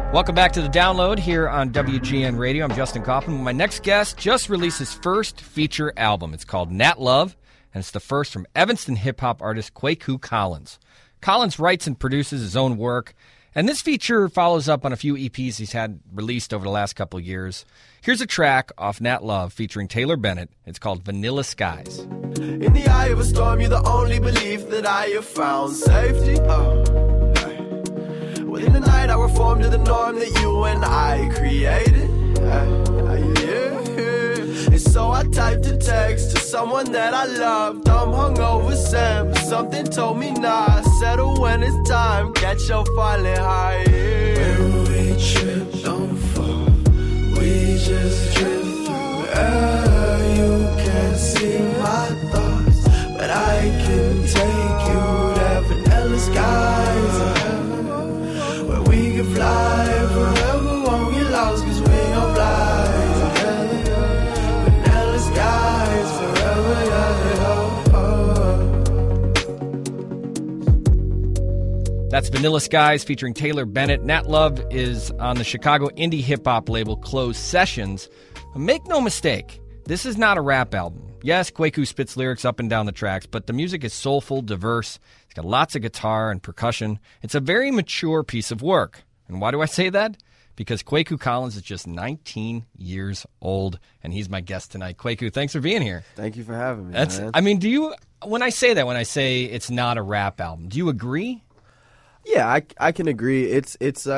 Welcome back to The Download here on WGN Radio. I'm Justin Kaufman. My next guest just released his first feature album. It's called Nat Love, and it's the first from Evanston hip-hop artist Kwaku Collins. Collins writes and produces his own work, and this feature follows up on a few EPs he's had released over the last couple of years. Here's a track off Nat Love featuring Taylor Bennett. It's called Vanilla Skies. In the eye of a storm, you're the only belief that I have found safety. Within the night, I reformed to the norm that you and I created. And so I typed a text to someone that I loved. I'm hungover, Sam, but something told me nah. Settle when it's time, catch your falling high. When we trip, don't fall. We just drift through air. You can't see my thoughts, but I can take you to vanilla skies. Where we can fly forever, won't get lost, cause we gon' fly together. Vanilla skies forever, That's Vanilla Skies featuring Taylor Bennett. Nat Love is on the Chicago indie hip-hop label Closed Sessions. Make no mistake, this is not a rap album. Yes, Kwaku spits lyrics up and down the tracks, but the music is soulful, diverse. It's got lots of guitar and percussion. It's a very mature piece of work. And why do I say that? Because Kwaku Collins is just 19 years old, and he's my guest tonight. Kwaku, thanks for being here. Thank you for having me, man. I mean, when I say it's not a rap album, do you agree? Yeah, I can agree. It's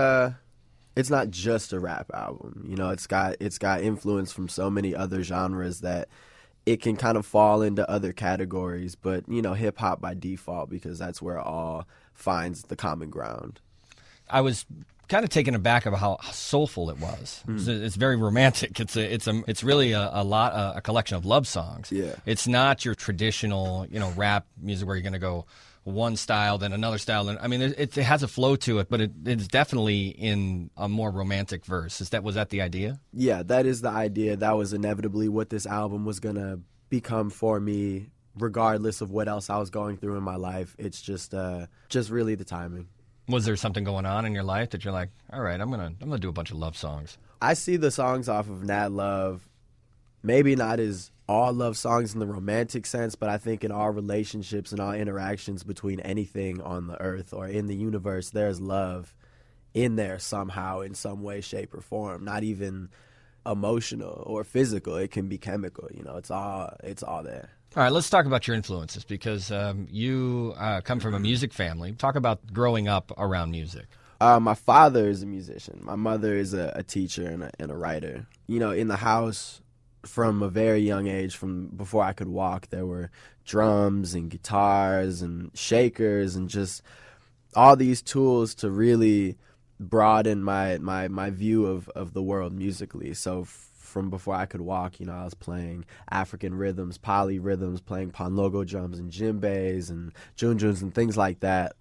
not just a rap album. You know, it's got influence from so many other genres that it can kind of fall into other categories, but, you know, hip-hop by default, because that's where it all finds the common ground. I was kind of taken aback of how soulful it was. It's very romantic. It's really a collection of love songs. Yeah. It's not your traditional, rap music where you're going to go one style, then another style. I mean, it has a flow to it, but it's definitely in a more romantic verse. Was that the idea? Yeah, that is the idea. That was inevitably what this album was going to become for me, regardless of what else I was going through in my life. It's just really the timing. Was there something going on in your life that you're like, all right, I'm gonna do a bunch of love songs? I see the songs off of Nat Love, maybe not as all love songs in the romantic sense, but I think in our relationships and our interactions between anything on the earth or in the universe, there's love in there somehow, in some way, shape, or form. Not even emotional or physical. It can be chemical. You know, it's all there. All right, let's talk about your influences, because you come from a music family. Talk about growing up around music. My father is a musician. My mother is a teacher and a writer. You know, in the house, from a very young age, from before I could walk, there were drums and guitars and shakers and just all these tools to really broaden my view of the world musically. So from before I could walk, you know, I was playing African rhythms, polyrhythms, playing panlogo drums and djembes and junjuns and things like that.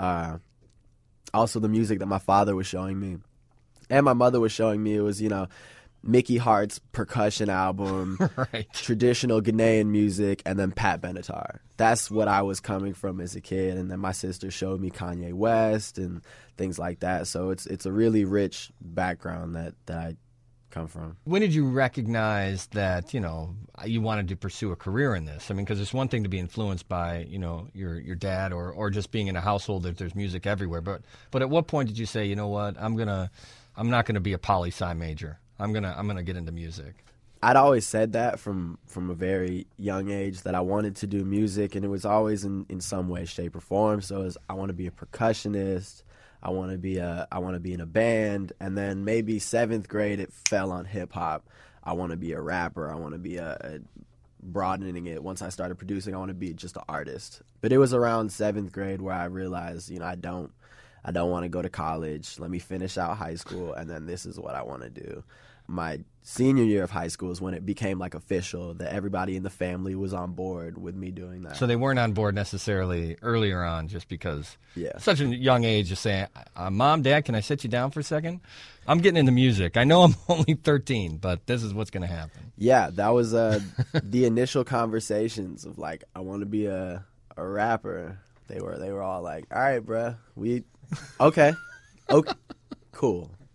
Also the music that my father was showing me and my mother was showing me, it was, you know, Mickey Hart's percussion album, right. Traditional Ghanaian music, and then Pat Benatar. That's what I was coming from as a kid. And then my sister showed me Kanye West and things like that. So it's a really rich background that I come from. When did you recognize that, you wanted to pursue a career in this? I mean, because it's one thing to be influenced by, your dad or just being in a household that there's music everywhere. But at what point did you say, you know what, I'm not gonna be a poli-sci major. I'm gonna get into music. I'd always said that from a very young age that I wanted to do music, and it was always in some way, shape, or form. So I want to be a percussionist. I want to be in a band, and then maybe 7th grade it fell on hip hop. I want to be a rapper. I want to be broadening it. Once I started producing, I want to be just an artist. But it was around 7th grade where I realized, I don't want to go to college. Let me finish out high school, and then this is what I want to do. My senior year of high school is when it became like official that everybody in the family was on board with me doing that. So they weren't on board necessarily earlier on just because such a young age, just saying, Mom, Dad, can I sit you down for a second? I'm getting into music. I know I'm only 13, but this is what's going to happen. Yeah, that was the initial conversations of like, I want to be a rapper. They were all like, all right, bruh, okay, cool.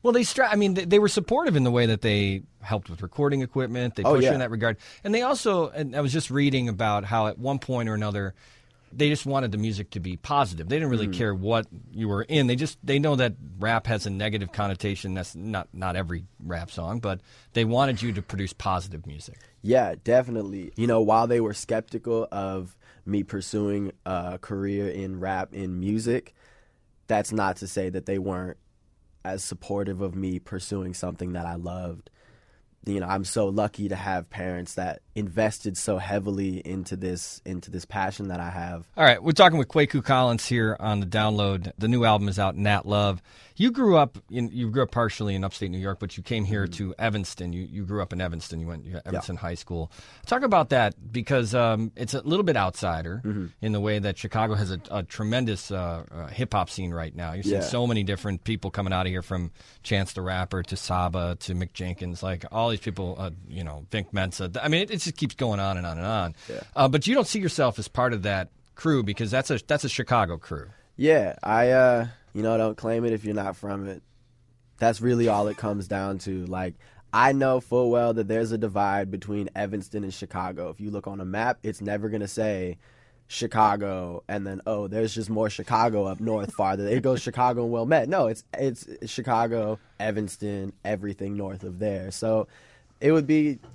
Well, they were supportive in the way that they helped with recording equipment. They pushed you in that regard. And they also, and I was just reading about how at one point or another, they just wanted the music to be positive. They didn't really care what you were in. They know that rap has a negative connotation. That's not every rap song, but they wanted you to produce positive music. Yeah, definitely. You know, while they were skeptical of me pursuing a career in rap, in music, that's not to say that they weren't as supportive of me pursuing something that I loved. You know, I'm so lucky to have parents that invested so heavily into this passion that I have. All right, we're talking with Kwaku Collins here on the Download. The new album is out, Nat Love. You grew up partially in upstate New York, but you came here to Evanston. You grew up in Evanston. You went to Evanston High School. Talk about that, because it's a little bit outsider in the way that Chicago has a tremendous hip hop scene right now. You're seeing so many different people coming out of here, from Chance the Rapper to Saba to Mick Jenkins, like all these people. Vink Mensa. I mean, it just keeps going on and on and on. Yeah. But you don't see yourself as part of that crew, because that's a Chicago crew. Yeah, I don't claim it if you're not from it. That's really all it comes down to. Like, I know full well that there's a divide between Evanston and Chicago. If you look on a map, it's never going to say Chicago and then, oh, there's just more Chicago up north farther. It goes Chicago and Wilmette. No, it's Chicago, Evanston, everything north of there. So it would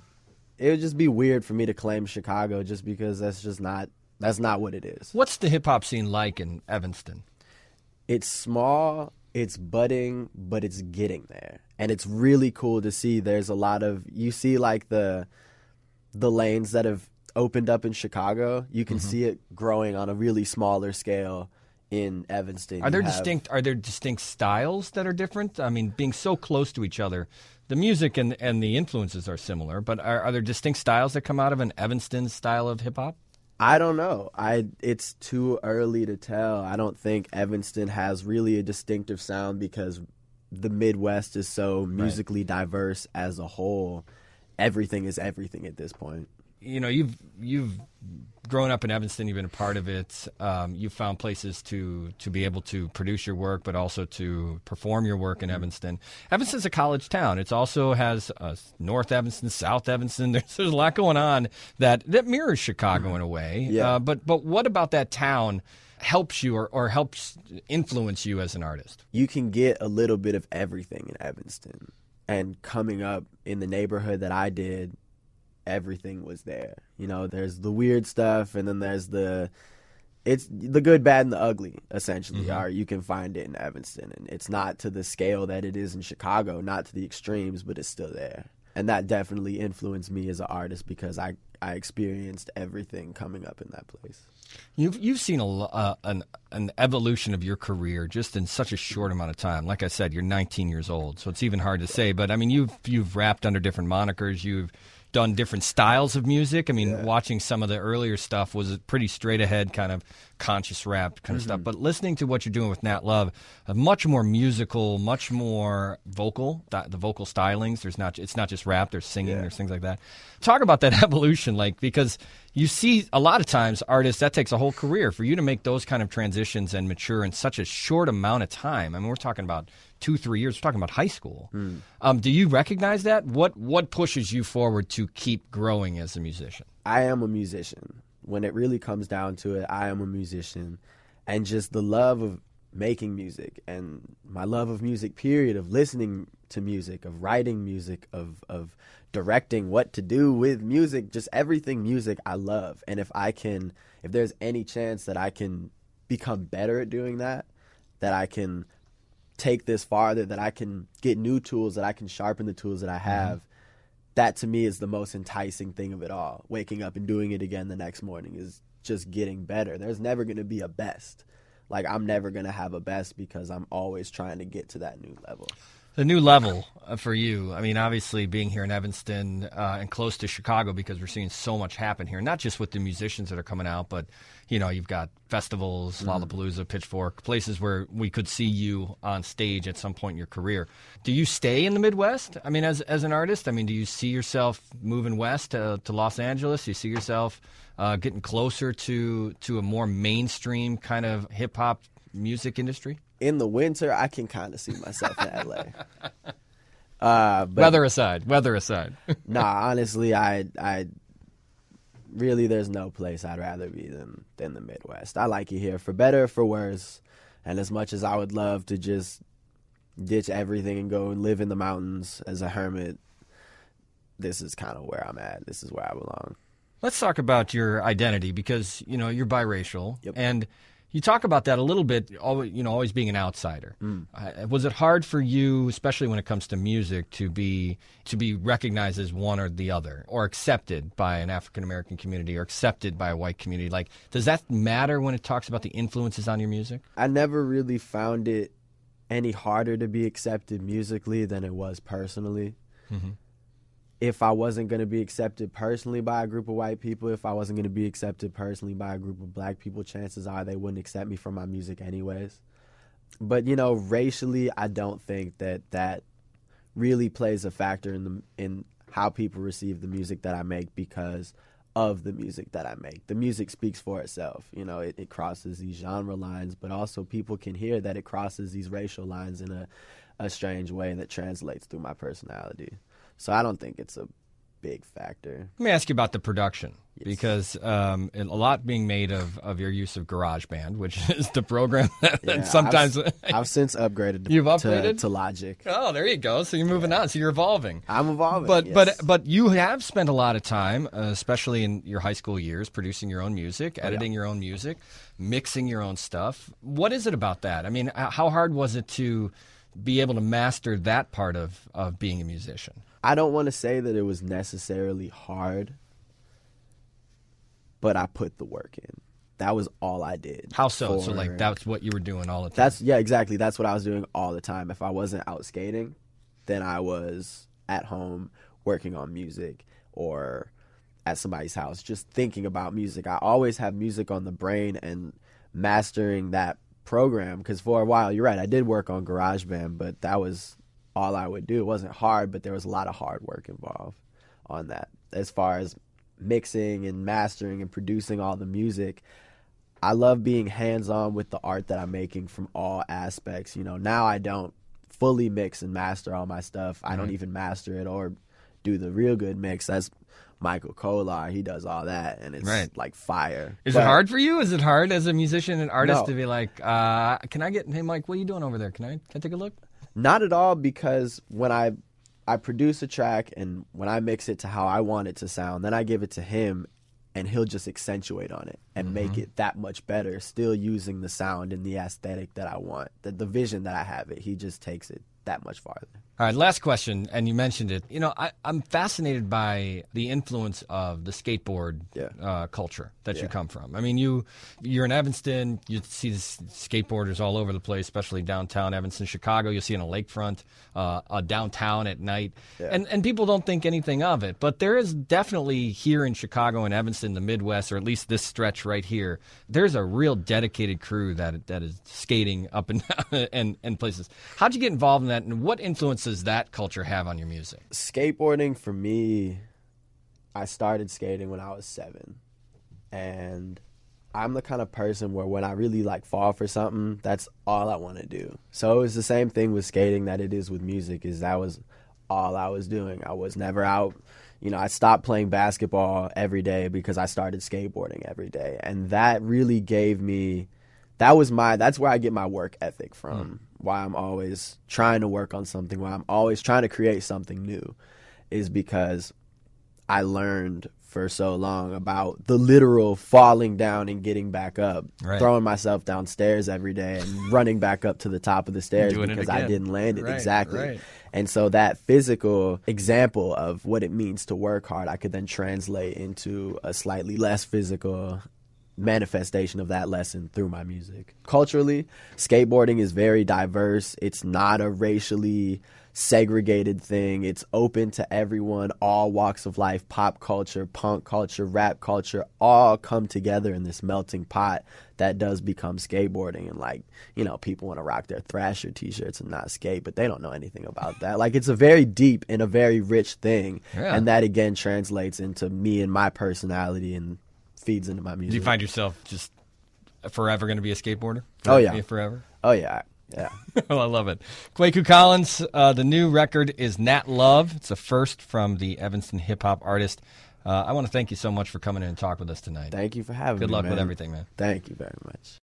just be weird for me to claim Chicago, just because that's not what it is. What's the hip hop scene like in Evanston? It's small, it's budding, but it's getting there. And it's really cool to see. There's a lot of, you see like the lanes that have opened up in Chicago. You can see it growing on a really smaller scale in Evanston. Are there distinct styles that are different? I mean, being so close to each other, the music and the influences are similar, but are there distinct styles that come out of an Evanston style of hip hop? I don't know. It's too early to tell. I don't think Evanston has really a distinctive sound, because the Midwest is so musically diverse as a whole. Everything is everything at this point. You know, you've grown up in Evanston. You've been a part of it. You've found places to be able to produce your work, but also to perform your work in Evanston. Evanston's a college town. It also has North Evanston, South Evanston. There's a lot going on that mirrors Chicago in a way. Yeah. But what about that town helps you or helps influence you as an artist? You can get a little bit of everything in Evanston. And coming up in the neighborhood that I did, everything was there. You know, there's the weird stuff, and then there's it's the good, bad, and the ugly, essentially. Or you can find it in Evanston, and it's not to the scale that it is in Chicago, not to the extremes, but it's still there. And that definitely influenced me as an artist, because I experienced everything coming up in that place. You've seen an evolution of your career just in such a short amount of time. Like I said, you're 19 years old, so it's even hard to say. But I mean, you've rapped under different monikers. You've done different styles of music. I mean, watching some of the earlier stuff was pretty straight ahead, kind of conscious rap kind of stuff. But listening to what you're doing with Nat Love, much more musical, much more vocal. The vocal stylings. It's not just rap. There's singing. There's things like that. Talk about that evolution, because you see a lot of times artists, that takes a whole career for you to make those kind of transitions and mature in such a short amount of time. I mean, we're talking about 2-3 years. We're talking about high school. Do you recognize that? What pushes you forward to keep growing as a musician? I am a musician. When it really comes down to it, I am a musician. And just the love of making music, and my love of music, period, of listening to music, of writing music, of directing what to do with music, just everything music I love. And if there's any chance that I can become better at doing that I can take this farther, that I can get new tools, that I can sharpen the tools that I have, that to me is the most enticing thing of it all. Waking up and doing it again the next morning is just getting better. There's never going to be a best. Like, I'm never going to have a best, because I'm always trying to get to that new level. The new level for you, I mean, obviously being here in Evanston and close to Chicago, because we're seeing so much happen here, not just with the musicians that are coming out, but, you know, you've got festivals, Lollapalooza, Pitchfork, places where we could see you on stage at some point in your career. Do you stay in the Midwest? I mean, as an artist, I mean, do you see yourself moving west to Los Angeles? Do you see yourself getting closer to a more mainstream kind of hip-hop music industry? in the winter, I can kind of see myself in LA. But Weather aside. nah, honestly, I really, there's no place I'd rather be than the Midwest. I like it here, for better or for worse. And as much as I would love to just ditch everything and go and live in the mountains as a hermit, this is kind of where I'm at. This is where I belong. Let's talk about your identity, because you're biracial, Yep. and you talk about that a little bit. Always being an outsider. Was it hard for you, especially when it comes to music, to be recognized as one or the other, or accepted by an African American community, or accepted by a white community? Like, does that matter when it talks about the influences on your music? I never really found it any harder to be accepted musically than it was personally. Mm-hmm. If I wasn't going to be accepted personally by a group of white people, if I wasn't going to be accepted personally by a group of black people, chances are they wouldn't accept me for my music anyways. But, racially, I don't think that really plays a factor in how people receive the music that I make, because of the music that I make. The music speaks for itself. It crosses these genre lines, but also people can hear that it crosses these racial lines in a strange way that translates through my personality. So I don't think it's a big factor. Let me ask you about the production, because a lot being made of your use of GarageBand, which is the program that sometimes... I've since upgraded You've upgraded? to Logic. Oh, there you go. So you're moving on. So you're evolving. I'm evolving, But you have spent a lot of time, especially in your high school years, producing your own music, editing your own music, mixing your own stuff. What is it about that? I mean, how hard was it to be able to master that part of being a musician? I don't want to say that it was necessarily hard, but I put the work in. That was all I did. How so? So like that's what you were doing all the time? Exactly. That's what I was doing all the time. If I wasn't out skating, then I was at home working on music or at somebody's house just thinking about music. I always have music on the brain, and mastering that program, because for a while, you're right, I did work on GarageBand, but that was all I would do. It wasn't hard, but there was a lot of hard work involved on that. As far as mixing and mastering and producing all the music, I love being hands-on with the art that I'm making from all aspects. Now I don't fully mix and master all my stuff. I don't even master it or do the real good mix. That's Michael Kolar. He does all that, and it's like fire. Is it hard for you? Is it hard as a musician and artist to be like, can I get, hey, Mike, what are you doing over there? Can I take a look? Not at all, because when I produce a track and when I mix it to how I want it to sound, then I give it to him, and he'll just accentuate on it and make it that much better, still using the sound and the aesthetic that I want, the vision that I have it. He just takes it that much farther. All right, last question, and you mentioned it. I'm fascinated by the influence of the skateboard culture that you come from. I mean, you're in Evanston. You see the skateboarders all over the place, especially downtown Evanston, Chicago. You'll see it on the lakefront, downtown at night. Yeah. And people don't think anything of it. But there is definitely here in Chicago and Evanston, the Midwest, or at least this stretch right here, there's a real dedicated crew that is skating up and down and places. How'd you get involved in that, and what influence does that culture have on your music? Skateboarding, for me, I started skating when I was 7. And I'm the kind of person where when I really fall for something, that's all I want to do. So it was the same thing with skating that it is with music, is that was all I was doing. I was never out. I stopped playing basketball every day because I started skateboarding every day. And that really gave me, that's where I get my work ethic from. Why I'm always trying to work on something, why I'm always trying to create something new, is because I learned for so long about the literal falling down and getting back up, throwing myself downstairs every day and running back up to the top of the stairs because I didn't land it. Exactly. And so that physical example of what it means to work hard, I could then translate into a slightly less physical manifestation of that lesson through my music. Culturally, skateboarding is very diverse. It's not a racially segregated thing. It's open to everyone, all walks of life. Pop culture, punk culture, rap culture, all come together in this melting pot that does become skateboarding. And people want to rock their Thrasher t-shirts and not skate, but they don't know anything about that. It's a very deep and a very rich thing. And that again translates into me and my personality and feeds into my music. Do you find yourself just forever going to be a skateboarder? Oh, yeah. Forever? Oh, yeah. Yeah. Oh, I love it. Kwaku Collins, the new record is Nat Love. It's a first from the Evanston hip-hop artist. I want to thank you so much for coming in and talk with us tonight. Thank you for having me, Good luck man. with everything, man. Thank you very much.